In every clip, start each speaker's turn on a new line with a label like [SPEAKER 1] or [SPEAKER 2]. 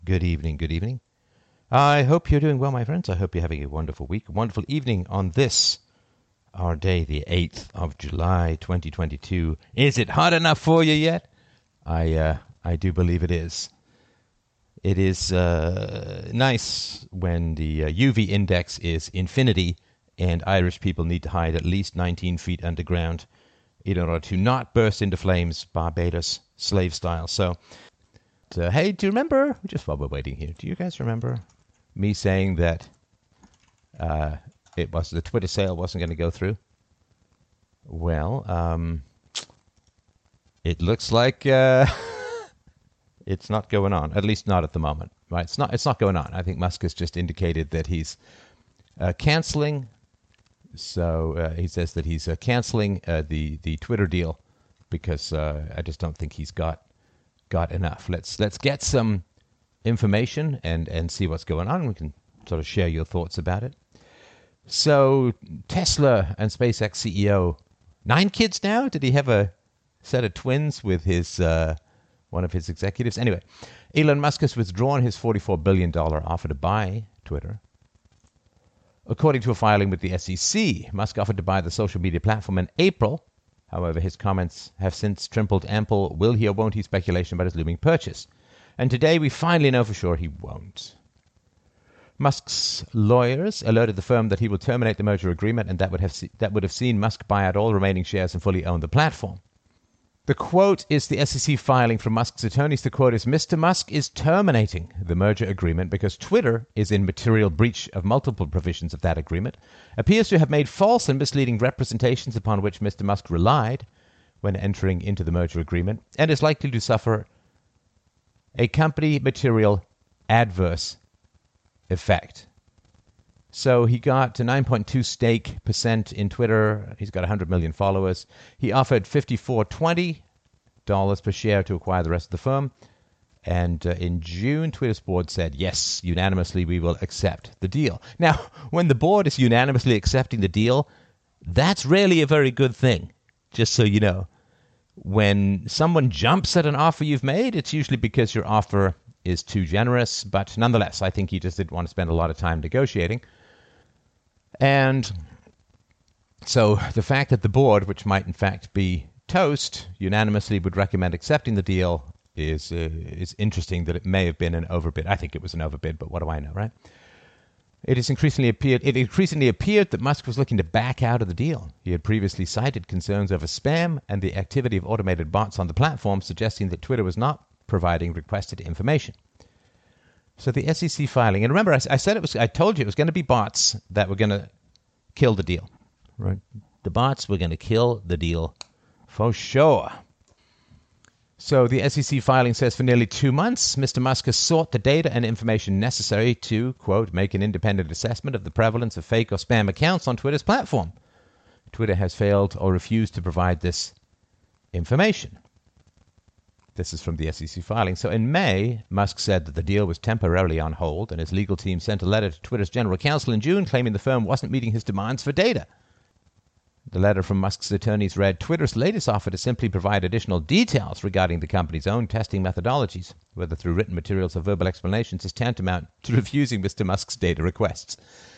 [SPEAKER 1] Good evening, good evening. I hope you're doing well, my friends. I hope you're having a wonderful week, a wonderful evening on this, our day, the 8th of July, 2022. Is it hot enough for you yet? I do believe it is. It is nice when the UV index is infinity and Irish people need to hide at least 19 feet underground in order to not burst into flames, Barbados slave style. So, hey, do you remember, just while we're waiting here, do you guys remember me saying that the Twitter sale wasn't going to go through? Well, it looks like it's not going on, at least not at the moment. Right? It's not going on. I think Musk has just indicated that he's canceling. So he says that he's canceling the Twitter deal because I just don't think he's got enough. Let's get some information and see what's going on. We can sort of share your thoughts about it. So Tesla and SpaceX CEO, 9 kids now? Did he have a set of twins with his one of his executives? Anyway, Elon Musk has withdrawn his $44 billion offer to buy Twitter. According to a filing with the SEC, Musk offered to buy the social media platform in April. However, his comments have since trampled ample will he or won't he speculation about his looming purchase. And today we finally know for sure he won't. Musk's lawyers alerted the firm that he will terminate the merger agreement, and that would have seen Musk buy out all remaining shares and fully own the platform. The quote is the SEC filing from Musk's attorneys. The quote is, Mr. Musk is terminating the merger agreement because Twitter is in material breach of multiple provisions of that agreement, appears to have made false and misleading representations upon which Mr. Musk relied when entering into the merger agreement, and is likely to suffer a company material adverse effect. So he got to 9.2% in Twitter. He's got 100 million followers. He offered $54.20 per share to acquire the rest of the firm. And in June, Twitter's board said, yes, unanimously, we will accept the deal. Now, when the board is unanimously accepting the deal, that's really a very good thing, just so you know. When someone jumps at an offer you've made, it's usually because your offer is too generous. But nonetheless, I think he just didn't want to spend a lot of time negotiating. And so the fact that the board, which might in fact be toast, unanimously would recommend accepting the deal is interesting. That it may have been an overbid. I think it was an overbid, but what do I know, right? It increasingly appeared that Musk was looking to back out of the deal. He had previously cited concerns over spam and the activity of automated bots on the platform, suggesting that Twitter was not providing requested information. So the SEC filing, and remember, I told you it was going to be bots that were going to kill the deal. Right? The bots were going to kill the deal for sure. So the SEC filing says for nearly 2 months, Mr. Musk has sought the data and information necessary to, quote, make an independent assessment of the prevalence of fake or spam accounts on Twitter's platform. Twitter has failed or refused to provide this information. This is from the SEC filing. So in May, Musk said that the deal was temporarily on hold, and his legal team sent a letter to Twitter's general counsel in June claiming the firm wasn't meeting his demands for data. The letter from Musk's attorneys read, Twitter's latest offer to simply provide additional details regarding the company's own testing methodologies, whether through written materials or verbal explanations, is tantamount to refusing Mr. Musk's data requests.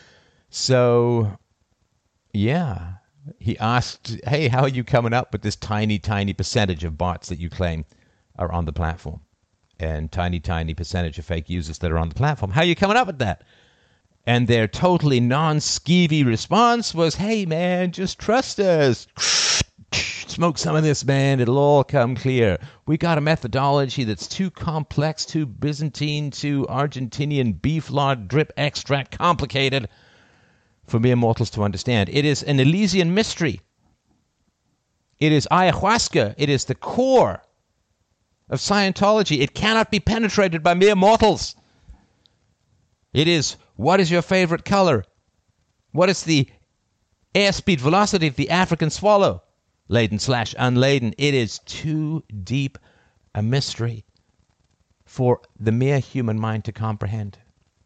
[SPEAKER 1] So, yeah, he asked, hey, how are you coming up with this tiny, tiny percentage of bots that you claim are on the platform, and tiny, tiny percentage of fake users that are on the platform? How are you coming up with that? And their totally non-skeevy response was, hey, man, just trust us. Smoke some of this, man. It'll all come clear. We got a methodology that's too complex, too Byzantine, too Argentinian beef lard drip extract complicated for mere mortals to understand. It is an Elysian mystery. It is ayahuasca. It is the core of Scientology. It cannot be penetrated by mere mortals. It is, what is your favorite color? What is the airspeed velocity of the African swallow? Laden/unladen. It is too deep a mystery for the mere human mind to comprehend.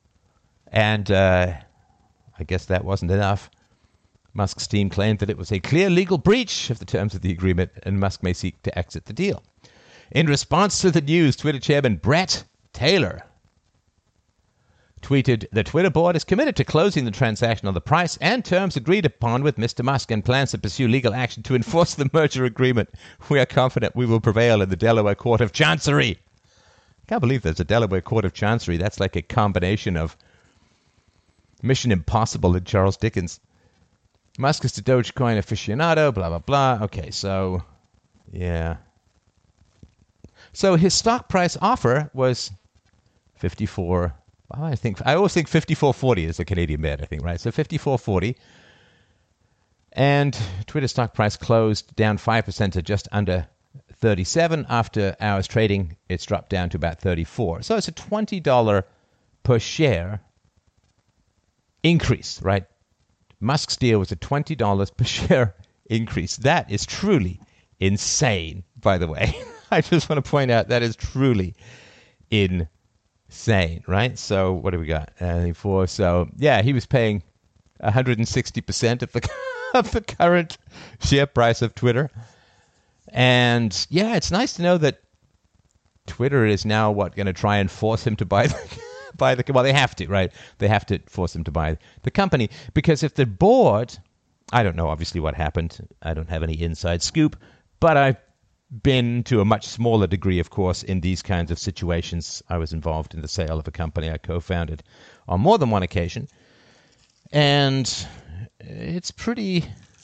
[SPEAKER 1] And I guess that wasn't enough. Musk's team claimed that it was a clear legal breach of the terms of the agreement, and Musk may seek to exit the deal. In response to the news, Twitter chairman Brett Taylor tweeted, "The Twitter board is committed to closing the transaction on the price and terms agreed upon with Mr. Musk and plans to pursue legal action to enforce the merger agreement. We are confident we will prevail in the Delaware Court of Chancery." I can't believe there's a Delaware Court of Chancery. That's like a combination of Mission Impossible and Charles Dickens. Musk is a Dogecoin aficionado, blah, blah, blah. Okay, so, yeah. So his stock price offer was 54. Well, I always think 54.40 is the Canadian bid, I think, right? So 54.40. And Twitter stock price closed down 5% to just under 37. After hours trading, it's dropped down to about 34. So it's a $20 per share increase, right? Musk's deal was a $20 per share increase. That is truly insane, by the way. I just want to point out that is truly insane, right? So what do we got? So yeah, he was paying 160% of the of the current share price of Twitter. And yeah, it's nice to know that Twitter is now going to try and force him to buy the well, they have to, right? They have to force him to buy the company, because if the board, I don't know obviously what happened. I don't have any inside scoop, but I've been to a much smaller degree, of course, in these kinds of situations. I was involved in the sale of a company I co-founded on more than one occasion. And it's pretty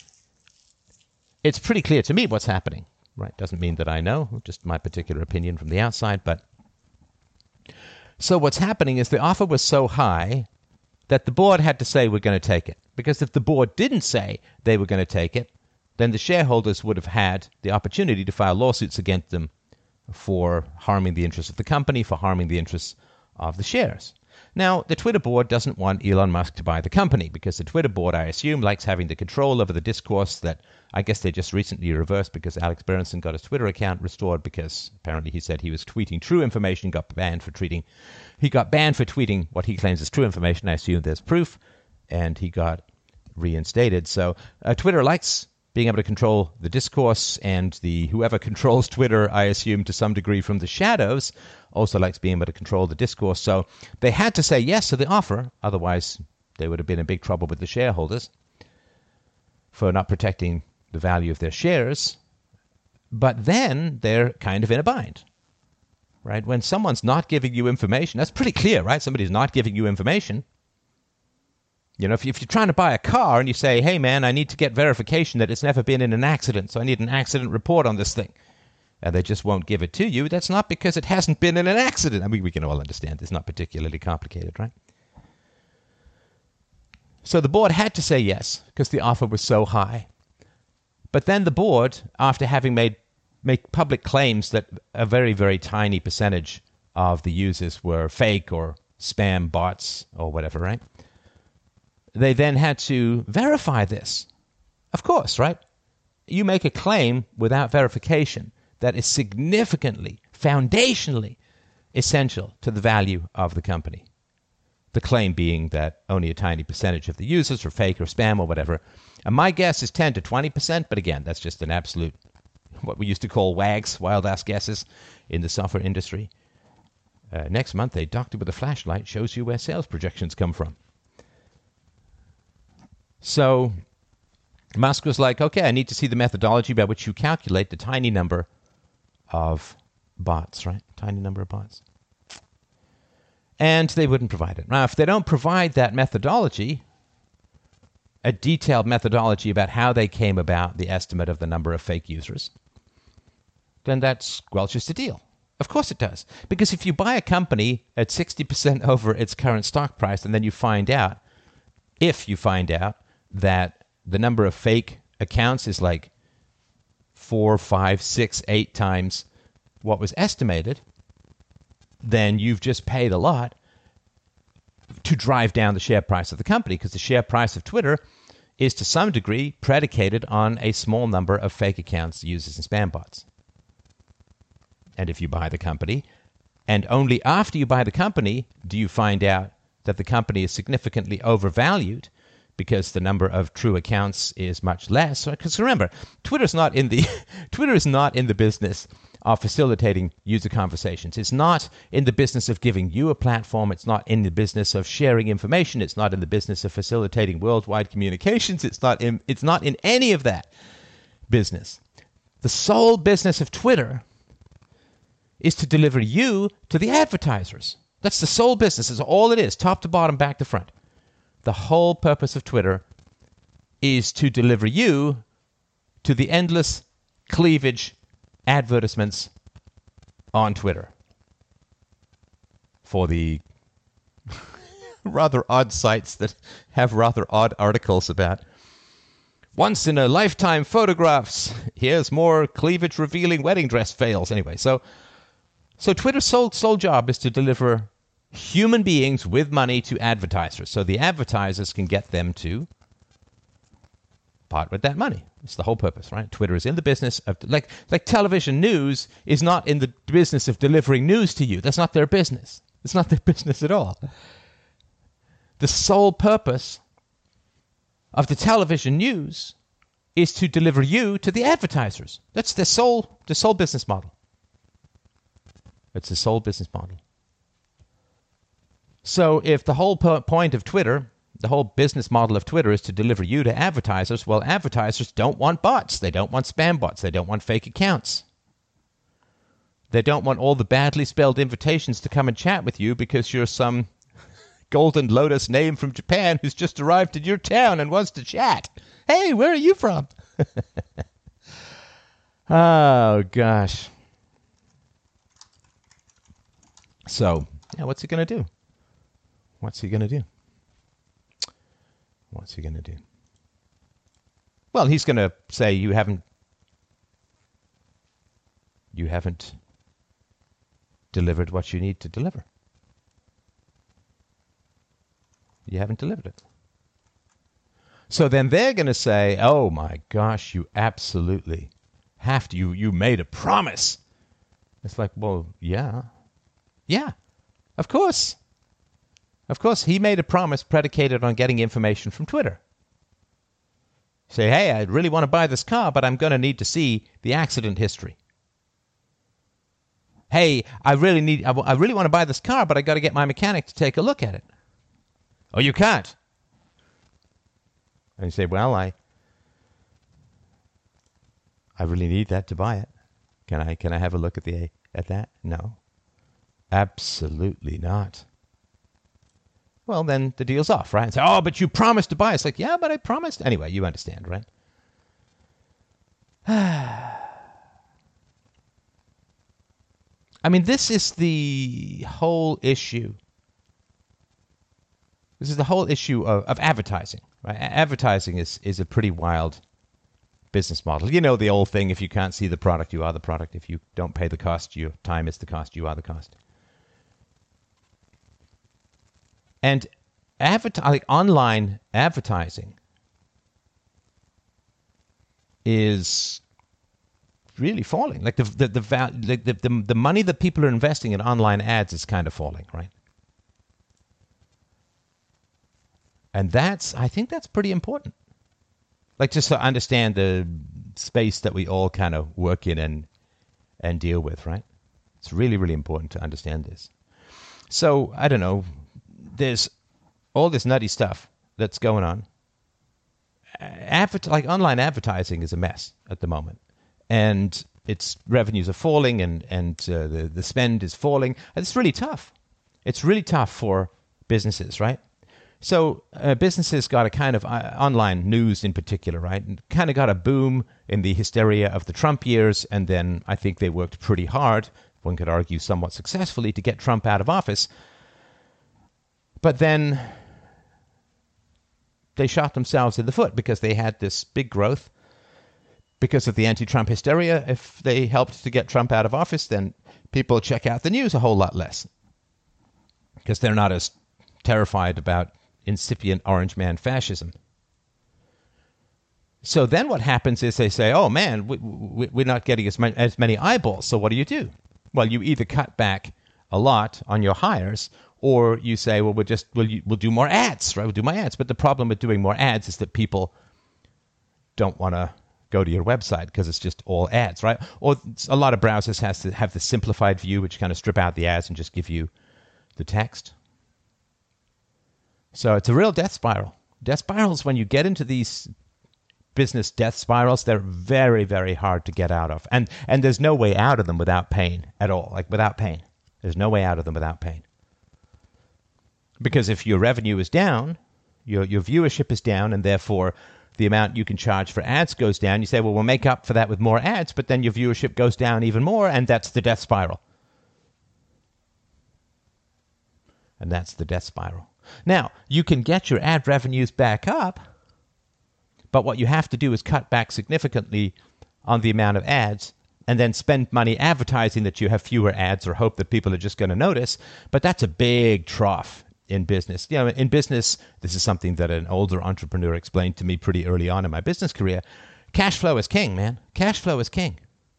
[SPEAKER 1] clear to me what's happening, right? Doesn't mean that I know, just my particular opinion from the outside. But so what's happening is the offer was so high that the board had to say, we're going to take it. Because if the board didn't say they were going to take it, then the shareholders would have had the opportunity to file lawsuits against them for harming the interests of the company, for harming the interests of the shares. Now, the Twitter board doesn't want Elon Musk to buy the company, because the Twitter board, I assume, likes having the control over the discourse that I guess they just recently reversed, because Alex Berenson got his Twitter account restored because apparently he said he was tweeting true information, got banned for tweeting. He got banned for tweeting what he claims is true information. I assume there's proof, and he got reinstated. So Twitter likes being able to control the discourse, and whoever controls Twitter, I assume to some degree from the shadows, also likes being able to control the discourse. So they had to say yes to the offer, otherwise they would have been in big trouble with the shareholders for not protecting the value of their shares. But then they're kind of in a bind, right? When someone's not giving you information, that's pretty clear, right? Somebody's not giving you information. You know, if you're trying to buy a car and you say, hey, man, I need to get verification that it's never been in an accident, so I need an accident report on this thing, and they just won't give it to you, that's not because it hasn't been in an accident. I mean, we can all understand it's not particularly complicated, right? So the board had to say yes because the offer was so high. But then the board, after having make public claims that a very, very tiny percentage of the users were fake or spam bots or whatever, right? They then had to verify this. Of course, right? You make a claim without verification that is significantly, foundationally essential to the value of the company. The claim being that only a tiny percentage of the users are fake or spam or whatever. And my guess is 10 to 20%, but again, that's just an absolute, what we used to call WAGs, wild ass guesses, in the software industry. Next month, a doctor with a flashlight shows you where sales projections come from. So Musk was like, okay, I need to see the methodology by which you calculate the tiny number of bots, right? Tiny number of bots. And they wouldn't provide it. Now, if they don't provide that methodology, a detailed methodology about how they came about the estimate of the number of fake users, then that squelches the deal. Of course it does. Because if you buy a company at 60% over its current stock price, and then you find out, if you find out, that the number of fake accounts is like 4, 5, 6, 8 times what was estimated, then you've just paid a lot to drive down the share price of the company, because the share price of Twitter is to some degree predicated on a small number of fake accounts, users, and spam bots. And if you buy the company, and only after you buy the company do you find out that the company is significantly overvalued, because the number of true accounts is much less. Because remember, Twitter is not in the business of facilitating user conversations. It's not in the business of giving you a platform. It's not in the business of sharing information. It's not in the business of facilitating worldwide communications. It's not in any of that business. The sole business of Twitter is to deliver you to the advertisers. That's the sole business. It's all it is, top to bottom, back to front. The whole purpose of Twitter is to deliver you to the endless cleavage advertisements on Twitter for the rather odd sites that have rather odd articles about once in a lifetime photographs. Here's more cleavage revealing wedding dress fails. Anyway, so Twitter's sole job is to deliver human beings with money to advertisers, so the advertisers can get them to part with that money. It's the whole purpose, right? Twitter is in the business of, like television news is not in the business of delivering news to you. That's not their business. It's not their business at all. The sole purpose of the television news is to deliver you to the advertisers. That's the sole business model. It's the sole business model. So if the whole point of Twitter, the whole business model of Twitter is to deliver you to advertisers, well, advertisers don't want bots. They don't want spam bots. They don't want fake accounts. They don't want all the badly spelled invitations to come and chat with you because you're some Golden Lotus name from Japan who's just arrived in your town and wants to chat. Hey, where are you from? Oh, gosh. So, yeah, what's he going to do? What's he going to do? What's he going to do? Well, he's going to say you haven't delivered what you need to deliver. You haven't delivered it. So then they're going to say, oh my gosh, you absolutely have to. You made a promise. It's like, well, yeah. Yeah, of course. Of course, he made a promise predicated on getting information from Twitter. Say, hey, I really want to buy this car, but I'm going to need to see the accident history. Hey, I really want to buy this car, but I got to get my mechanic to take a look at it. Oh, you can't. And you say, well, I really need that to buy it. Can I have a look at that? No. Absolutely not. Well, then the deal's off, right? And say, oh, but you promised to buy it. It's like, yeah, but I promised. Anyway, you understand, right? I mean, this is the whole issue. This is the whole issue of advertising, right? Advertising is a pretty wild business model. You know the old thing, if you can't see the product, you are the product. If you don't pay the cost, your time is the cost, you are the cost. And online advertising is really falling. Like the money that people are investing in online ads is kind of falling, right? And I think that's pretty important. Like just to understand the space that we all kind of work in and deal with, right? It's really, really important to understand this. So, I don't know, there's all this nutty stuff that's going on. Like online advertising is a mess at the moment. And its revenues are falling and the spend is falling. And it's really tough. It's really tough for businesses, right? So businesses got a kind of online news in particular, right? And kind of got a boom in the hysteria of the Trump years. And then I think they worked pretty hard, one could argue somewhat successfully, to get Trump out of office. But then they shot themselves in the foot because they had this big growth because of the anti-Trump hysteria. If they helped to get Trump out of office, then people check out the news a whole lot less because they're not as terrified about incipient orange man fascism. So then what happens is they say, oh man, we're not getting as many eyeballs. So what do? Well, you either cut back a lot on your hires, or you say, well, we'll do more ads, right? We'll do more ads. But the problem with doing more ads is that people don't want to go to your website because it's just all ads, right? Or a lot of browsers has to have the simplified view, which kind of strip out the ads and just give you the text. So it's a real death spiral. Death spirals, when you get into these business death spirals, they're very, very hard to get out of. And there's no way out of them without pain at all, like without pain. There's no way out of them without pain. Because if your revenue is down, your viewership is down, and therefore the amount you can charge for ads goes down, you say, well, we'll make up for that with more ads, but then your viewership goes down even more, and that's the death spiral. And that's the death spiral. Now, you can get your ad revenues back up, but what you have to do is cut back significantly on the amount of ads and then spend money advertising that you have fewer ads or hope that people are just going to notice. But that's a big trough in business. You know, in business, this is something that an older entrepreneur explained to me pretty early on in my business career. Cash flow is king, man. Cash flow is king.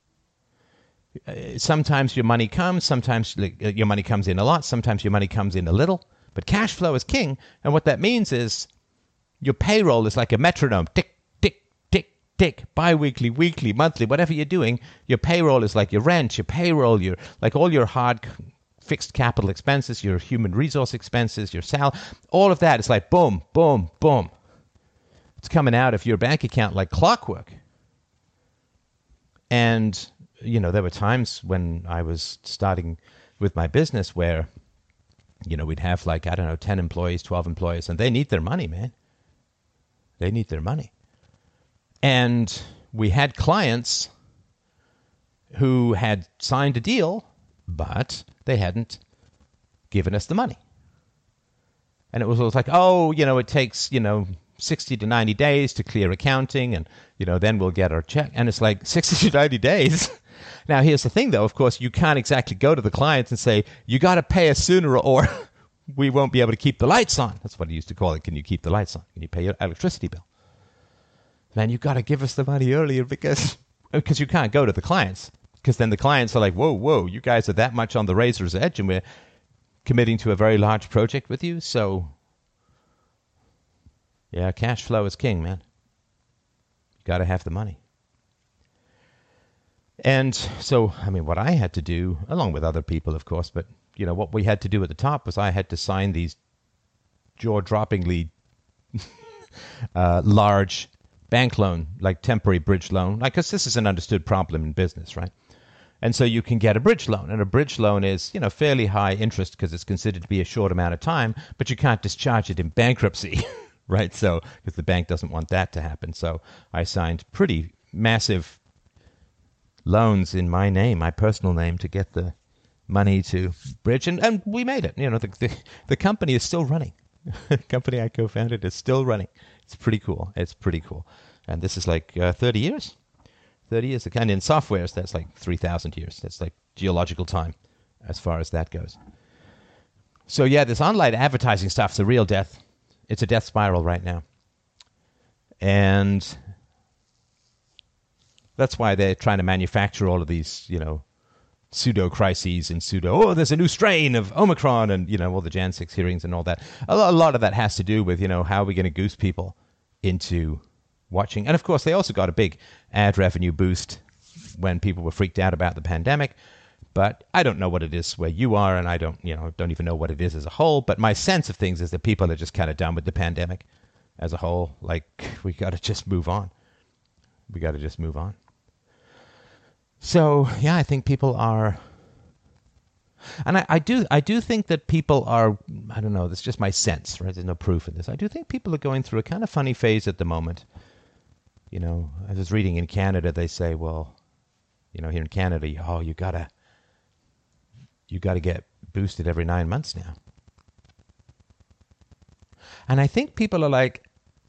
[SPEAKER 1] Sometimes your money comes, sometimes your money comes in a lot, sometimes your money comes in a little. But cash flow is king. And what that means is your payroll is like a metronome. Tick, tick, tick, tick. Bi-weekly, weekly, monthly, whatever you're doing, your payroll is like your rent, your payroll, your like all your hard fixed capital expenses, your human resource expenses, your salary. All of that is like boom, boom, boom. It's coming out of your bank account like clockwork. And, you know, there were times when I was starting with my business where, you know, we'd have like, I don't know, 10 employees, 12 employees, and they need their money, man. They need their money. And we had clients who had signed a deal, but they hadn't given us the money. And it was always like, oh, you know, it takes, 60 to 90 days to clear accounting, and, then we'll get our check. And it's like 60 to 90 days. Now, here's the thing, though. Of course, you can't exactly go to the clients and say, you got to pay us sooner or we won't be able to keep the lights on. That's what I used to call it. Can you keep the lights on? Can you pay your electricity bill? Man, you got to give us the money earlier because you can't go to the clients. Because then the clients are like, whoa, you guys are that much on the razor's edge and we're committing to a very large project with you. So, yeah, cash flow is king, man. You got to have the money. And so, I mean, what I had to do, along with other people, of course, but, what we had to do at the top was I had to sign these jaw-droppingly large bank loan, like temporary bridge loan, because this is an understood problem in business, right? And so you can get a bridge loan, and a bridge loan is, fairly high interest because it's considered to be a short amount of time, but you can't discharge it in bankruptcy, right? So, because the bank doesn't want that to happen. So I signed pretty massive loans in my name, my personal name, to get the money to bridge, and we made it. The company is still running. The company I co-founded is still running. It's pretty cool. And this is like 30 years. 30 years. And in softwares, that's like 3,000 years. That's like geological time as far as that goes. So yeah, this online advertising stuff's a real death. It's a death spiral right now. And that's why they're trying to manufacture all of these, pseudo-crises and there's a new strain of Omicron and, all the Jan 6 hearings and all that. A lot of that has to do with, how are we going to goose people into watching. And, of course, they also got a big ad revenue boost when people were freaked out about the pandemic. But I don't know what it is where you are, and I don't even know what it is as a whole. But my sense of things is that people are just kind of done with the pandemic as a whole. Like, we got to just move on. So, yeah, I think people are, and I do think that people are, I don't know, that's just my sense, right? There's no proof in this. I do think people are going through a kind of funny phase at the moment. I was reading in Canada, they say, well, here in Canada, you gotta get boosted every 9 months now. And I think people are like,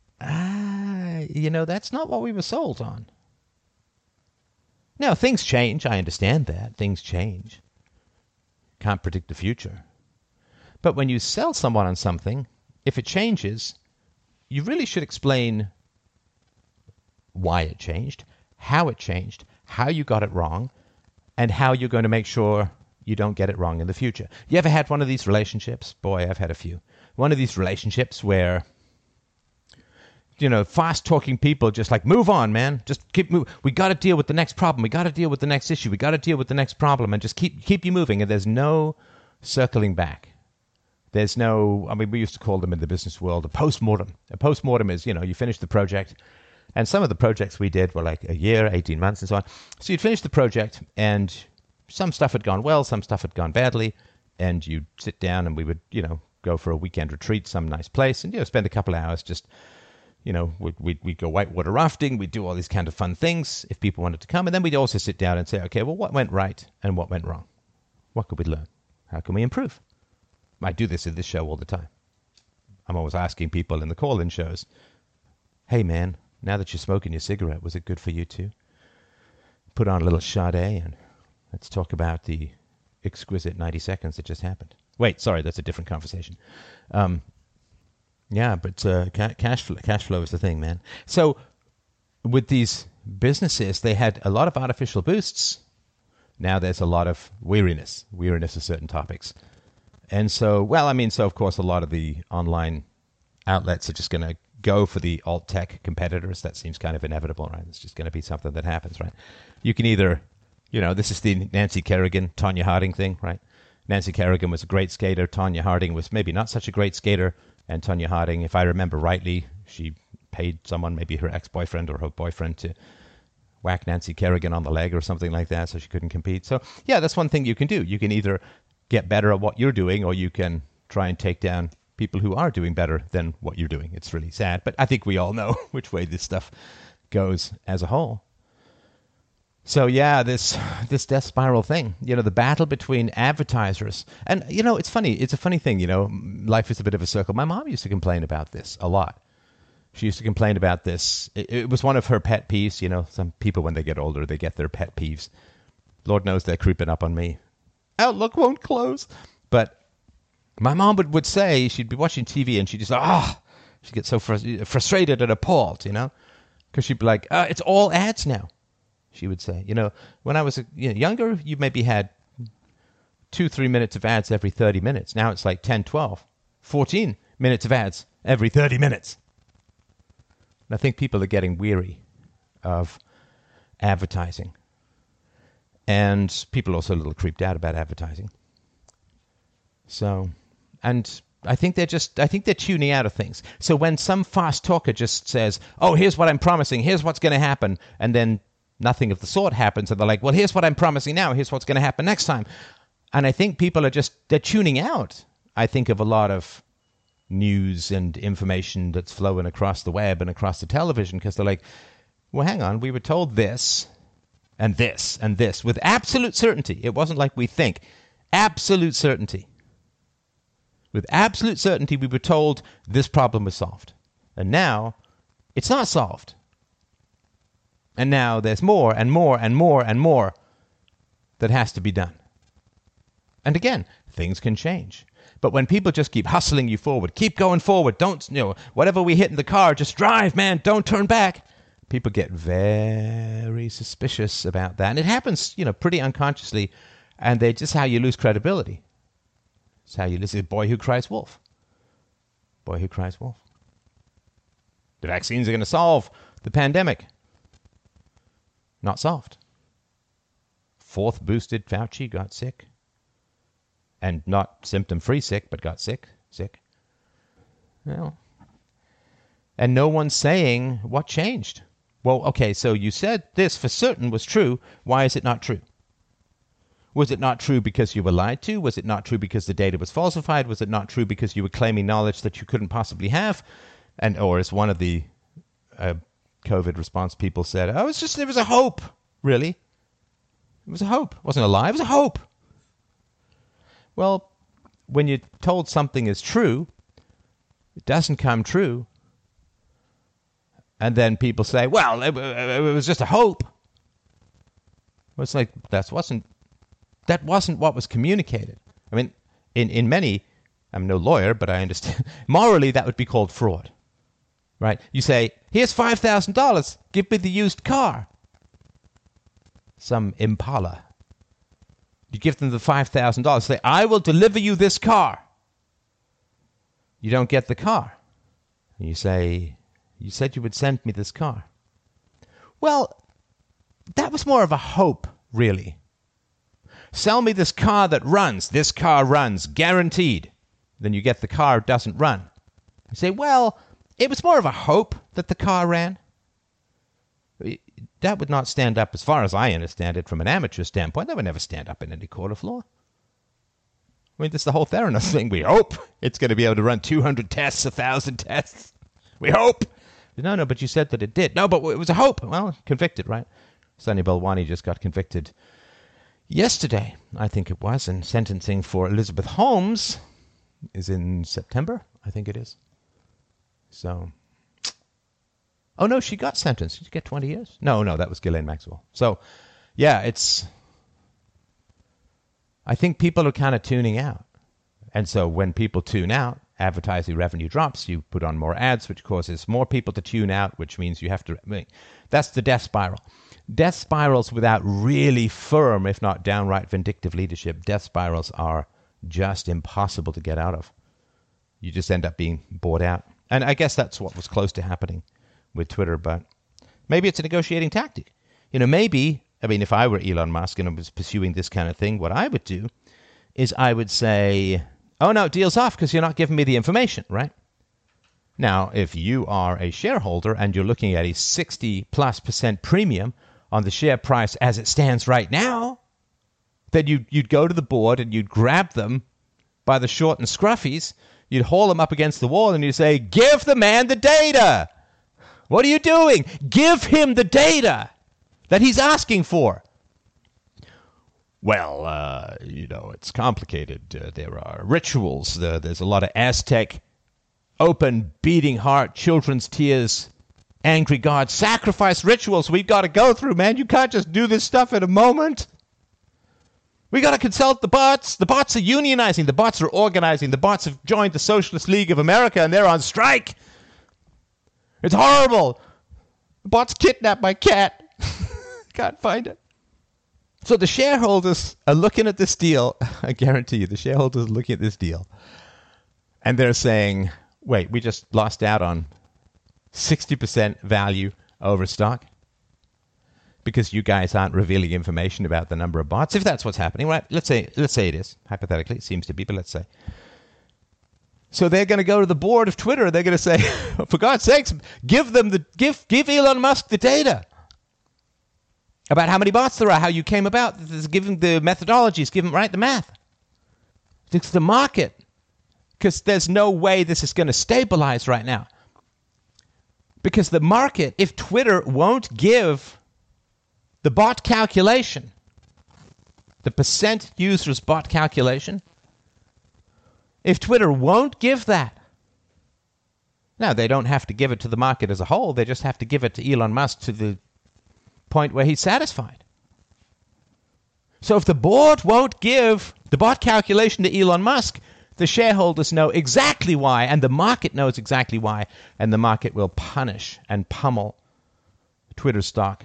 [SPEAKER 1] that's not what we were sold on. Now, things change. I understand that. Things change. Can't predict the future. But when you sell someone on something, if it changes, you really should explain why it changed, how you got it wrong, and how you're going to make sure you don't get it wrong in the future. You ever had one of these relationships? Boy, I've had a few. One of these relationships where fast-talking people just like, move on, man. Just keep moving. We got to deal with the next problem. We got to deal with the next issue. We got to deal with the next problem, and just keep you moving. And there's no circling back. There's no, we used to call them in the business world a postmortem. A postmortem is, you finish the project. And some of the projects we did were like a year, 18 months, and so on. So you'd finish the project, and some stuff had gone well, some stuff had gone badly, and you'd sit down, and we would, go for a weekend retreat, some nice place, and, spend a couple of hours just, we'd go whitewater rafting, we'd do all these kind of fun things if people wanted to come, and then we'd also sit down and say, okay, well, what went right and what went wrong? What could we learn? How can we improve? I do this in this show all the time. I'm always asking people in the call-in shows, hey, man, now that you're smoking your cigarette, was it good for you too? Put on a little Sade and let's talk about the exquisite 90 seconds that just happened. Wait, sorry, that's a different conversation. Yeah, but cash flow is the thing, man. So with these businesses, they had a lot of artificial boosts. Now there's a lot of weariness of certain topics. And so, so of course, a lot of the online outlets are just going to go for the alt-tech competitors. That seems kind of inevitable, right? It's just going to be something that happens, right? You can either, this is the Nancy Kerrigan, Tonya Harding thing, right? Nancy Kerrigan was a great skater. Tonya Harding was maybe not such a great skater. And Tonya Harding, if I remember rightly, she paid someone, maybe her ex-boyfriend or her boyfriend, to whack Nancy Kerrigan on the leg or something like that so she couldn't compete. So, yeah, that's one thing you can do. You can either get better at what you're doing, or you can try and take down people who are doing better than what you're doing. It's really sad, but I think we all know which way this stuff goes as a whole. So yeah, this death spiral thing, the battle between advertisers. And, it's funny. It's a funny thing, life is a bit of a circle. My mom used to complain about this a lot. She used to complain about this. It was one of her pet peeves. Some people, when they get older, they get their pet peeves. Lord knows they're creeping up on me. Outlook won't close. But my mom would say, she'd be watching TV and she'd just, she'd get so frustrated and appalled, because she'd be like, it's all ads now. She would say, when I was younger, you maybe had 2-3 minutes of ads every 30 minutes. Now it's like 10, 12, 14 minutes of ads every 30 minutes. And I think people are getting weary of advertising. And people are also a little creeped out about advertising. So, and I think they're tuning out of things. So when some fast talker just says, oh, here's what I'm promising, here's what's going to happen, and then nothing of the sort happens, and they're like, well, here's what I'm promising now, here's what's going to happen next time. And I think people they're tuning out, I think, of a lot of news and information that's flowing across the web and across the television, because they're like, well, hang on, we were told this and this and this with absolute certainty. It wasn't like we think. Absolute certainty. With absolute certainty, we were told this problem was solved. And now it's not solved. And now there's more and more and more and more that has to be done. And again, things can change. But when people just keep hustling you forward, keep going forward, don't, whatever we hit in the car, just drive, man, don't turn back. People get very suspicious about that. And it happens, pretty unconsciously. And they just how you lose credibility. It's how you lose. Boy who cries wolf. Boy who cries wolf. The vaccines are going to solve the pandemic. Not solved. Fourth boosted Fauci got sick. And not symptom-free sick, but got sick. Well, and no one's saying what changed. Well, okay, so you said this for certain was true. Why is it not true? Was it not true because you were lied to? Was it not true because the data was falsified? Was it not true because you were claiming knowledge that you couldn't possibly have? Or as one of the COVID response people said, it was a hope, really. It was a hope. It wasn't a lie, it was a hope. Well, when you're told something is true, it doesn't come true. And then people say, well, it was just a hope. Well, it's like, that wasn't what was communicated. I mean, in many, I'm no lawyer, but I understand, morally that would be called fraud. Right? You say, here's $5,000, give me the used car. Some Impala. You give them the $5,000, say, I will deliver you this car. You don't get the car. You say, You said you would send me this car. Well, that was more of a hope, really. Sell me this car that runs. This car runs, guaranteed. Then you get the car doesn't run. You say, well, it was more of a hope that the car ran. That would not stand up, as far as I understand it, from an amateur standpoint. That would never stand up in any court of law. I mean, this is the whole Theranos thing. We hope it's going to be able to run 200 tests, 1,000 tests. We hope. No, but you said that it did. No, but it was a hope. Well, convicted, right? Sunny Balwani just got convicted yesterday, I think it was, and sentencing for Elizabeth Holmes is in September, I think it is. So, oh no, she got sentenced. Did she get 20 years? No, that was Ghislaine Maxwell. So, yeah, I think people are kind of tuning out. And so when people tune out, advertising revenue drops, you put on more ads, which causes more people to tune out, which means you have to... that's the death spiral. Death spirals without really firm, if not downright vindictive leadership, death spirals are just impossible to get out of. You just end up being bought out. And I guess that's what was close to happening with Twitter, but maybe it's a negotiating tactic. Maybe, if I were Elon Musk and I was pursuing this kind of thing, what I would do is I would say, oh, no, deal's off because you're not giving me the information, right? Now, if you are a shareholder and you're looking at a 60+% premium on the share price as it stands right now, then you'd go to the board and you'd grab them by the short and scruffies, you'd haul them up against the wall and you'd say, give the man the data. What are you doing? Give him the data that he's asking for. Well, it's complicated. There are rituals. There's a lot of Aztec, open, beating heart, children's tears, angry God, sacrifice rituals we've got to go through, man. You can't just do this stuff in a moment. We got to consult the bots. The bots are unionizing. The bots are organizing. The bots have joined the Socialist League of America, and they're on strike. It's horrible. The bots kidnapped my cat. Can't find it. So the shareholders are looking at this deal. I guarantee you, the shareholders are looking at this deal. And they're saying, wait, we just lost out on 60% value over stock because you guys aren't revealing information about the number of bots. If that's what's happening, right? Let's say it is. Hypothetically, it seems to be, but let's say. So they're going to go to the board of Twitter. They're going to say, for God's sakes, give Elon Musk the data about how many bots there are, how you came about, give him the methodologies, give him, right, the math. It's the market, because there's no way this is going to stabilize right now. Because the market, if Twitter won't give the bot calculation, the percent users bot calculation, if Twitter won't give that, now they don't have to give it to the market as a whole, they just have to give it to Elon Musk to the point where he's satisfied. So if the board won't give the bot calculation to Elon Musk, the shareholders know exactly why, and the market knows exactly why, and the market will punish and pummel Twitter stock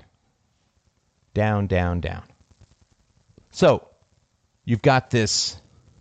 [SPEAKER 1] down, down, down. So you've got this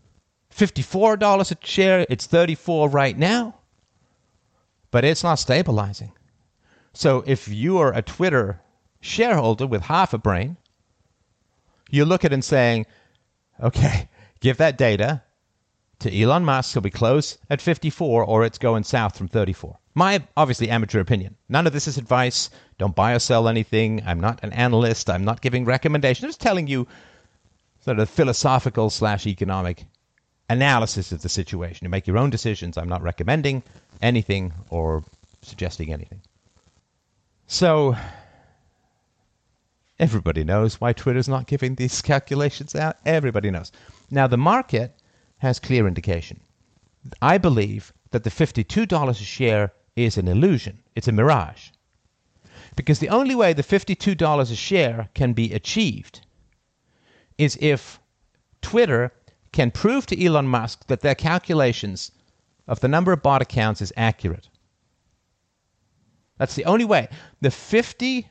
[SPEAKER 1] $54 a share. It's $34 right now, but it's not stabilizing. So if you are a Twitter shareholder with half a brain, you look at it and saying, okay, give that data to Elon Musk, so we close at 54 or it's going south from 34. My, obviously, amateur opinion. None of this is advice. Don't buy or sell anything. I'm not an analyst. I'm not giving recommendations. I'm just telling you sort of philosophical / economic analysis of the situation. You make your own decisions. I'm not recommending anything or suggesting anything. So everybody knows why Twitter's not giving these calculations out. Everybody knows. Now, the market has clear indication. I believe that the $52 a share is an illusion. It's a mirage. Because the only way the $52 a share can be achieved is if Twitter can prove to Elon Musk that their calculations of the number of bot accounts is accurate. That's the only way. The $54,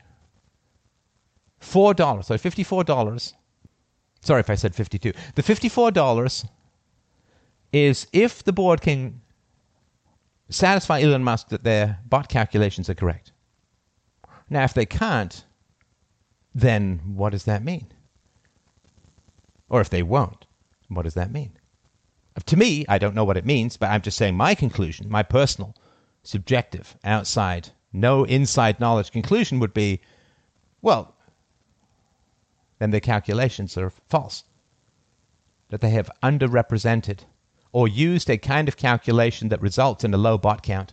[SPEAKER 1] sorry if I said 52. The $54 is if the board can satisfy Elon Musk that their bot calculations are correct. Now, if they can't, then what does that mean? Or if they won't, what does that mean? To me, I don't know what it means, but I'm just saying my conclusion, my personal, subjective, outside, no inside knowledge conclusion would be, well, then the calculations are false. That they have underrepresented or used a kind of calculation that results in a low bot count,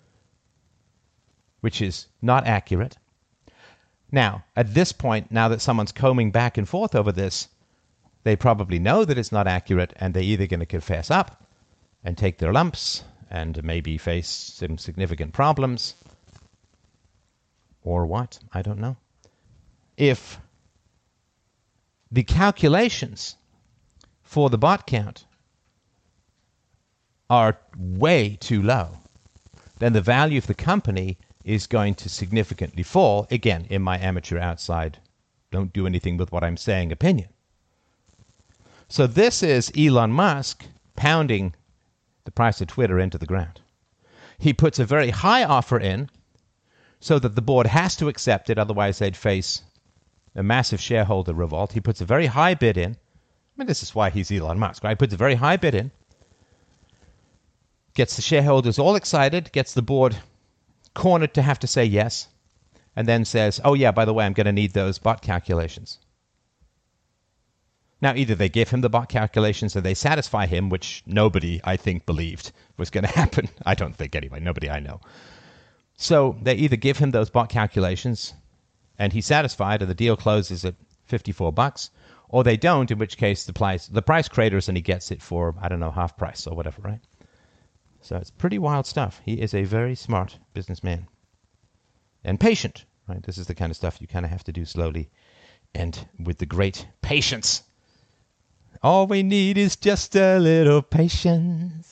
[SPEAKER 1] which is not accurate. Now, at this point, now that someone's combing back and forth over this, they probably know that it's not accurate, and they're either going to confess up and take their lumps and maybe face some significant problems, or what? I don't know. If the calculations for the bot count are way too low, then the value of the company is going to significantly fall, again, in my amateur outside, don't do anything with what I'm saying opinion. So this is Elon Musk pounding the price of Twitter into the ground. He puts a very high offer in so that the board has to accept it, otherwise they'd face a massive shareholder revolt. He puts a very high bid in. I mean, this is why he's Elon Musk, right? He puts a very high bid in, gets the shareholders all excited, gets the board cornered to have to say yes, and then says, oh yeah, by the way, I'm going to need those bot calculations. Now, either they give him the bot calculations or they satisfy him, which nobody, I think, believed was going to happen. I don't think anyway, nobody I know. So they either give him those bot calculations and he's satisfied and the deal closes at $54, or they don't, in which case the price craters and he gets it for, I don't know, half price or whatever, right? So it's pretty wild stuff. He is a very smart businessman and patient, right? This is the kind of stuff you kind of have to do slowly and with the great patience. All we need is just a little patience.